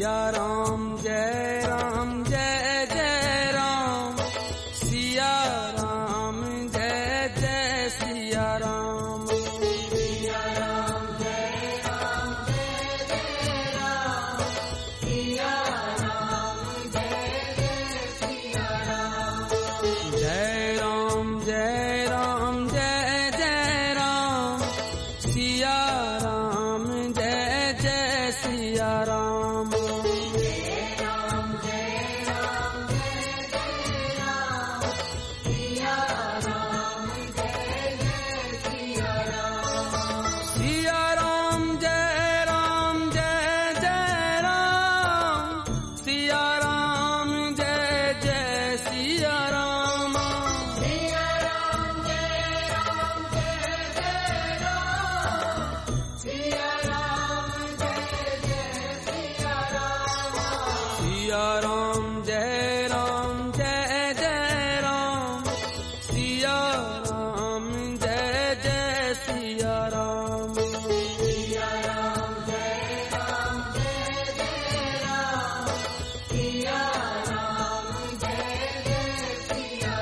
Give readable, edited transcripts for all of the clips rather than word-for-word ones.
सिया राम जय जय राम, सिया राम जय जय सिया राम, सिया राम जय जय राम, सिया राम जय जय सिया राम, जय राम जय जय राम, सिया राम जय जय सिया राम, जय राम जय जय राम, सिया राम जय जय सिया राम, सिया राम जय जय राम, सिया राम जय जय सिया राम, सिया राम जय जय राम, सिया राम जय जय सिया राम, सिया राम जय जय राम, सिया राम जय जय सिया राम, सिया राम जय जय राम, सिया राम जय जय सिया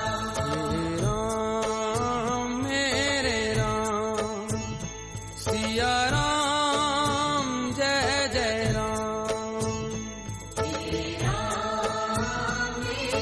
राम, मेरे राम सिया राम जय जय राम, मेरे राम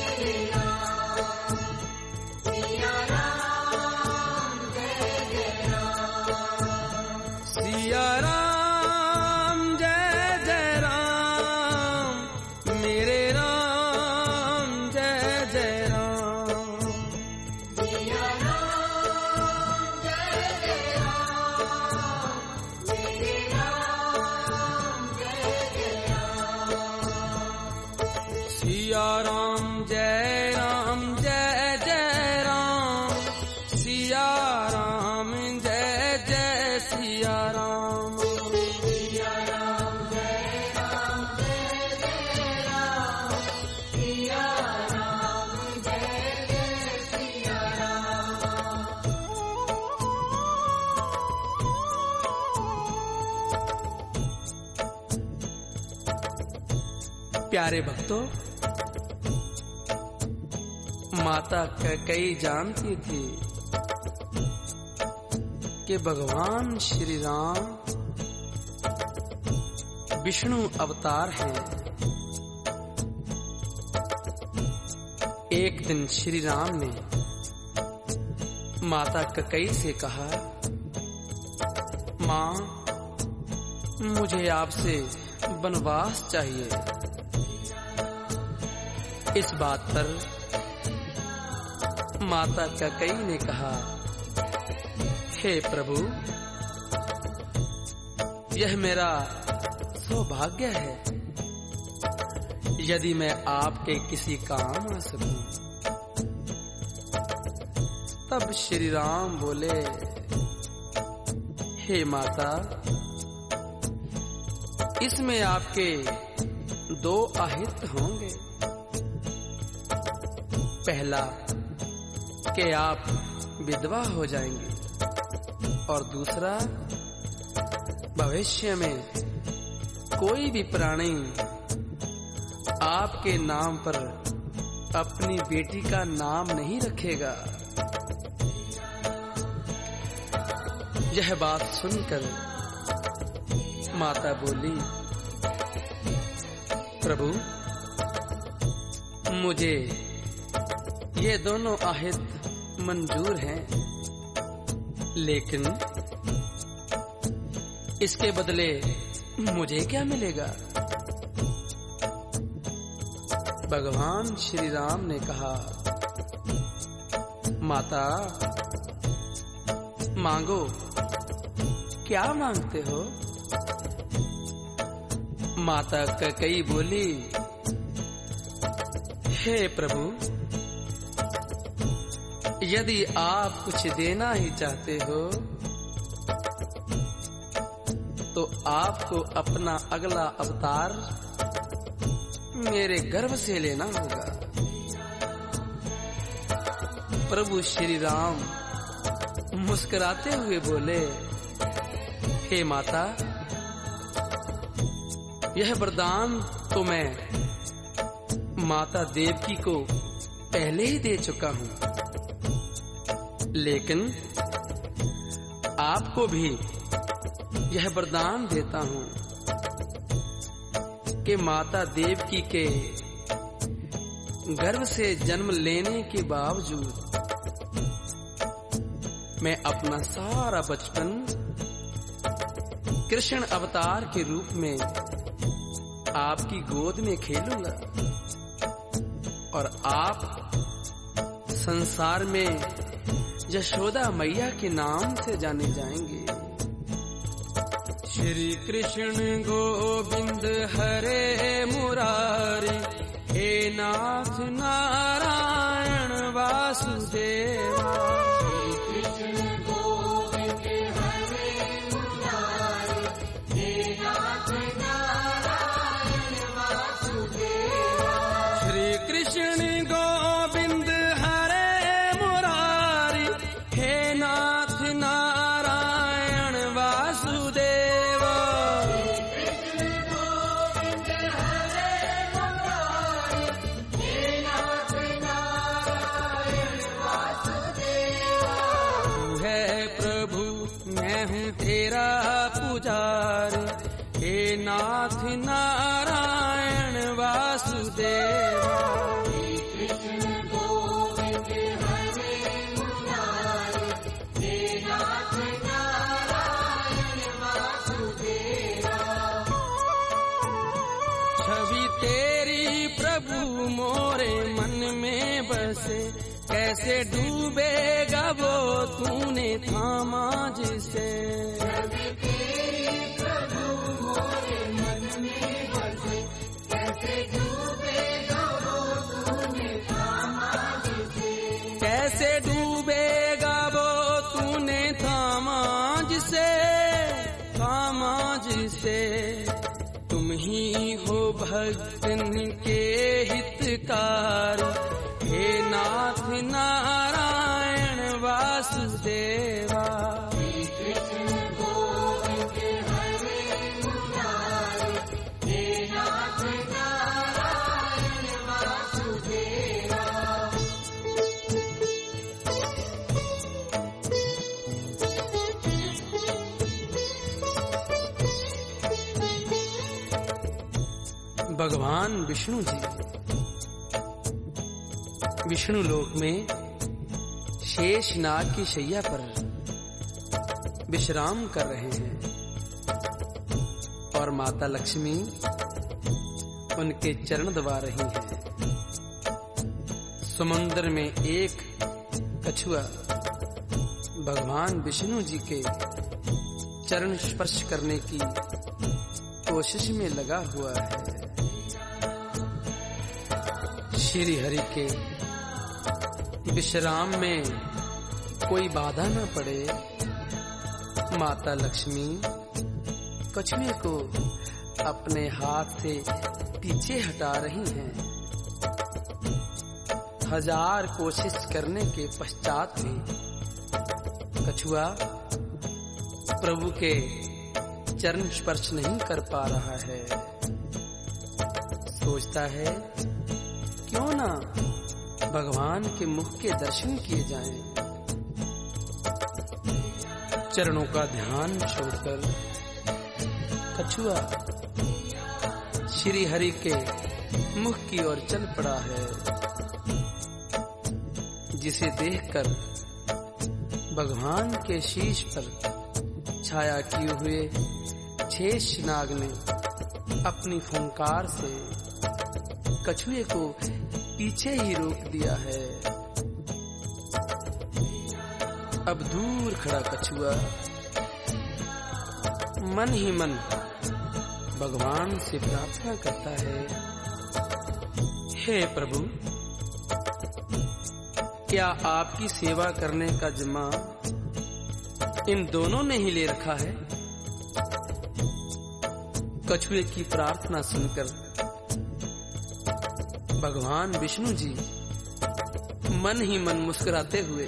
सिया राम जय जय राम, सिया राम जय जय राम, मेरे राम जय जय राम, सिया राम जय जय राम, मेरे राम जय जय राम, सिया राम जय जय राम, सिया राम जय जय सिया राम, सिया राम जय जय राम, सिया राम जय जय सिया राम। प्यारे भक्तों, माता कैकेयी जानती थी कि भगवान श्री राम विष्णु अवतार हैं। एक दिन श्री राम ने माता कैकेयी से कहा, माँ, मुझे आपसे वनवास चाहिए। इस बात पर माता कैकेयी ने कहा, हे प्रभु, यह मेरा सौभाग्य है यदि मैं आपके किसी काम आ सकूं। तब श्री राम बोले, हे माता, इसमें आपके दो अहित होंगे। पहला कि आप विधवा हो जाएंगे, और दूसरा, भविष्य में कोई भी प्राणी आपके नाम पर अपनी बेटी का नाम नहीं रखेगा। यह बात सुनकर माता बोली, प्रभु, मुझे ये दोनों अहित मंजूर हैं, लेकिन इसके बदले मुझे क्या मिलेगा? भगवान श्री राम ने कहा, माता, मांगो, क्या मांगते हो? माता कैकेयी बोली, हे प्रभु, यदि आप कुछ देना ही चाहते हो तो आपको अपना अगला अवतार मेरे गर्भ से लेना होगा। प्रभु श्री राम मुस्कुराते हुए बोले, हे माता, यह वरदान तो मैं माता देवकी को पहले ही दे चुका हूं, लेकिन आपको भी यह वरदान देता हूं कि माता देवकी के गर्भ से जन्म लेने के बावजूद मैं अपना सारा बचपन कृष्ण अवतार के रूप में आपकी गोद में खेलूंगा और आप संसार में यशोदा मैया के नाम से जाने जाएंगे। श्री कृष्ण गोविंद हरे मुरारी, हे नाथ नारायण वासुदेवा। कृष्ण गोविंद हरे मुरारी, हे नाथ नारायण वासुदेवा। कृष्ण गोविंद हरे मुरारी, हे नाथ नारायण वासुदेवा। तू है प्रभु मैं हूँ तेरा पुजारी, हे नाथ नारायण वासुदेवा। छवि तेरी प्रभु मोरे मन में बसे, कैसे डूबेगा वो तूने थामा जिसे। छवि तेरी प्रभु मोरे मन में बसे, कैसे डूबेगा वो तूने थामा जिसे। कैसे डूबेगा वो तूने थामा जिसे, थामा जिसे। तुम ही हो भक्तन के हितकार, हे नाथ नारायण वासुदेवा। कृष्ण गोविंद हरे मुरारी, हे नाथ नारायण वासुदेवा। भगवान विष्णु जी विष्णु लोक में शेष नाग की शैया पर विश्राम कर रहे हैं और माता लक्ष्मी उनके चरण दबा रही हैं। समुद्र में एक कछुआ भगवान विष्णु जी के चरण स्पर्श करने की कोशिश में लगा हुआ है। श्री हरि के विश्राम में कोई बाधा न पड़े, माता लक्ष्मी कछुए को अपने हाथ से पीछे हटा रही हैं। 1000 कोशिश करने के पश्चात भी कछुआ प्रभु के चरण स्पर्श नहीं कर पा रहा है। सोचता है क्यों ना भगवान के मुख के दर्शन किए जाएं। चरणों का ध्यान छोड़कर कछुआ श्री हरि के मुख की ओर चल पड़ा है, जिसे देखकर भगवान के शीश पर छाया किए हुए शेष नाग ने अपनी फुंकार से कछुए को पीछे ही रोक दिया है। अब दूर खड़ा कछुआ मन ही मन भगवान से प्रार्थना करता है, हे प्रभु, क्या आपकी सेवा करने का जिम्मा इन दोनों ने ही ले रखा है? कछुए की प्रार्थना सुनकर भगवान विष्णु जी मन ही मन मुस्कुराते हुए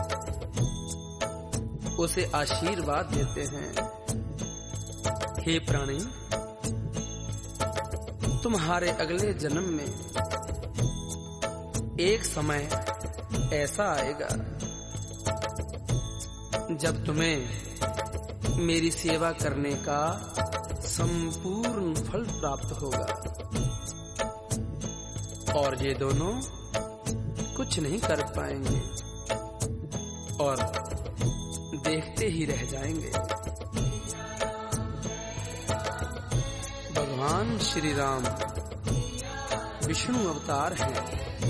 उसे आशीर्वाद देते हैं, हे प्राणी, तुम्हारे अगले जन्म में एक समय ऐसा आएगा जब तुम्हें मेरी सेवा करने का संपूर्ण फल प्राप्त होगा और ये दोनों कुछ नहीं कर पाएंगे और देखते ही रह जाएंगे। भगवान श्री राम विष्णु अवतार हैं।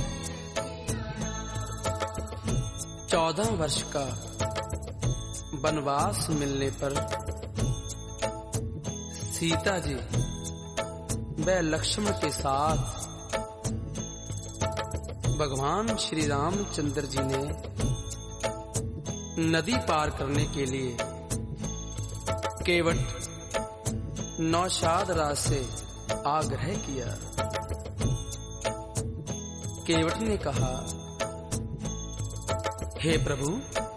14 वर्ष का वनवास मिलने पर सीता जी व लक्ष्मण के साथ भगवान श्री रामचंद्र जी ने नदी पार करने के लिए केवट नौशाद राज से आग्रह किया। केवट ने कहा, हे प्रभु,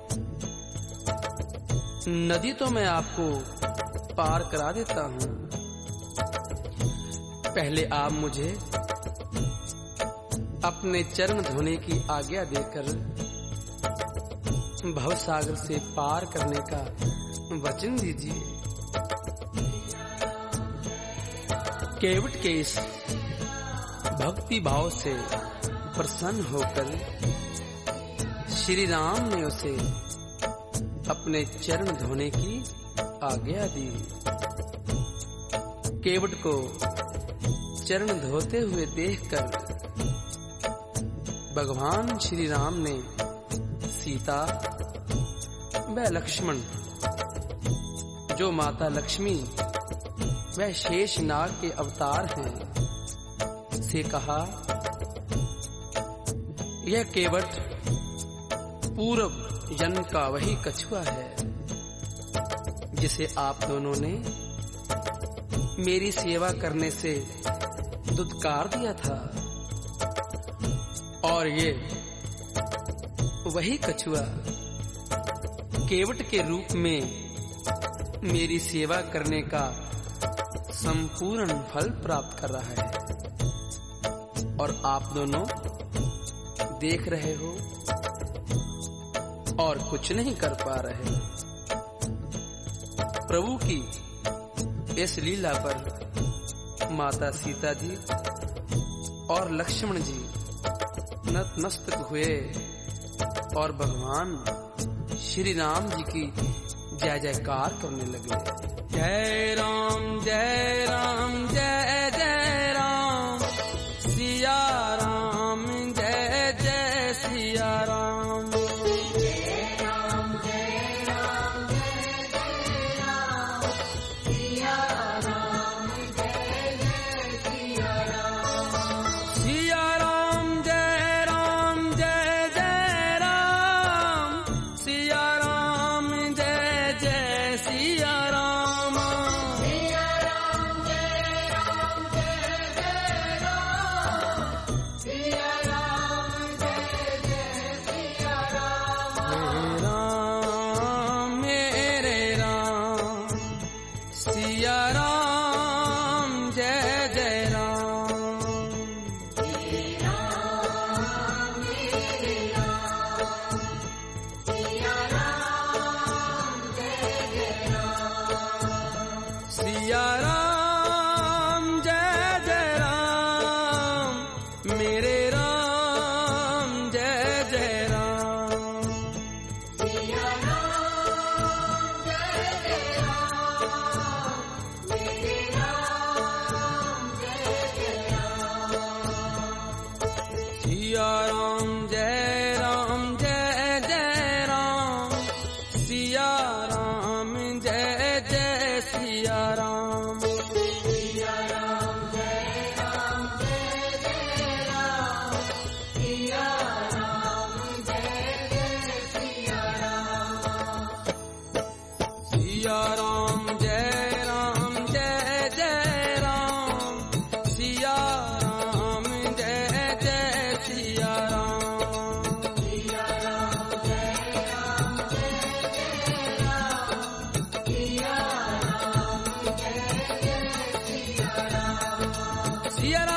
नदी तो मैं आपको पार करा देता हूं, पहले आप मुझे अपने चरण धोने की आज्ञा देकर भवसागर से पार करने का वचन दीजिए। केवट के इस भक्ति भाव से प्रसन्न होकर श्री राम ने उसे अपने चरण धोने की आज्ञा दी। केवट को चरण धोते हुए देखकर भगवान श्री राम ने सीता व लक्ष्मण, जो माता लक्ष्मी व शेषनाग के अवतार हैं, से कहा, यह केवट पूर्व जन्म का वही कछुआ है जिसे आप दोनों ने मेरी सेवा करने से दुत्कार दिया था, और ये वही कछुआ केवट के रूप में मेरी सेवा करने का संपूर्ण फल प्राप्त कर रहा है और आप दोनों देख रहे हो और कुछ नहीं कर पा रहे। प्रभु की इस लीला पर माता सीता जी और लक्ष्मण जी नतमस्तक हुए और भगवान श्री राम जी की जय जयकार करने लगे। जय राम जय राम जय जय राम, सिया राम जय जय सिया राम। जियरा